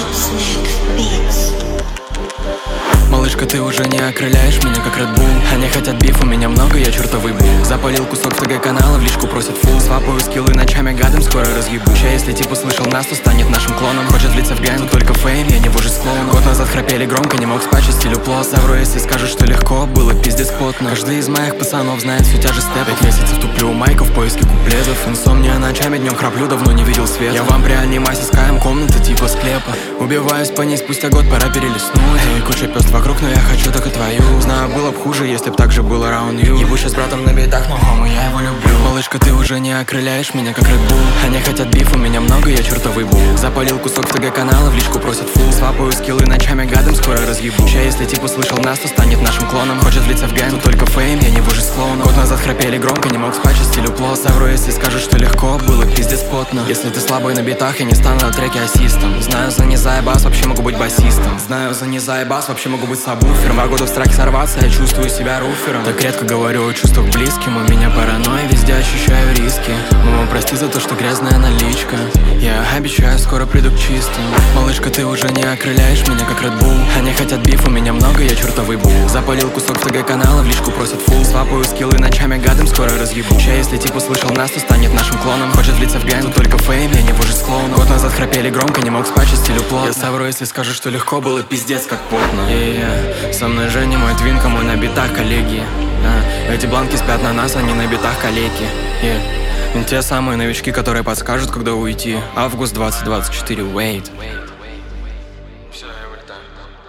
Малышка, ты уже не окрыляешь меня, как Red Bull. Они хотят биф, у меня много, я чертовый бул. Запалил кусок в ТГ-канала, в личку просит фул. Свапаю скиллы ночами, гадом скоро разъебу. Ща, если типа слышал нас, то станет нашим клоном. Хочет влиться в гэнг, но только фейм, я не боже склон. Год назад храпели громко, не мог спать, чистили плод. Совру, если скажу, что легко, было пиздец плотно. Каждый из моих пацанов знает всю тяжесть степа. 5 месяцев туплю майка в поиске куплетов. Инсомния ночами, днем храплю, давно не видел свет. Я в амбриальной массе скаем, комната типа склепа. Убиваюсь по ней спустя год, пора перелистнуть. И куча пёст вокруг, но я хочу только твою. Знаю, было б хуже, если б так же было round you. Ебу с братом на битах, но хома, я его люблю. Малышка, ты уже не окрыляешь меня, как Red Bull. Они хотят биф, у меня много, я чертовый бул. Запалил кусок в ТГ-канала, в личку просит фул. Свапаю скиллы ночами, гадом скоро разъебу. Ща, если типа слышал нас, то станет нашим клоном. Хочет влиться в гэнг, но только фейм, я не боже склон. Год назад храпели громко, не мог спать, чистили плод. Совру, если скажу, что легко, было пиздец плотно. Если ты слабый на битах, я не стану на треке ассистом. Знаю, занизая бас, вообще могу быть басистом. Знаю, занизая бас, вообще могу быть сабвуфером. 2 года в страхе сорваться, я чувствую себя руфером. Так редко говорю о чувствах близким, у меня паранойя, везде ощущаю риски. Мама, прости за то, что грязная наличка. Я обещаю, скоро приду к чистым. Малышка, ты уже не окрыляешь меня, как Red Bull. Они хотят биф, у меня много, я чертовый бул. Запалил кусок в ТГ-канала, в личку просит фул. Свапаю скиллы ночами, гадом скоро разъебу. Ща, если типа слышал нас, то станет нашим клоном. Хочет влиться в гэнг, но только фейм, я не боже склон. Год назад храпели громко, не мог спать, чистили плод. Я совру, если скажу, что легко, было пиздец как потно. Со мной Женя, мой твинка, мой на битах, коллеги. Эти бланки спят на нас, они на битах, калеки. Те самые новички, которые подскажут, когда уйти. Август 2024, wait. Все, я вылетаю.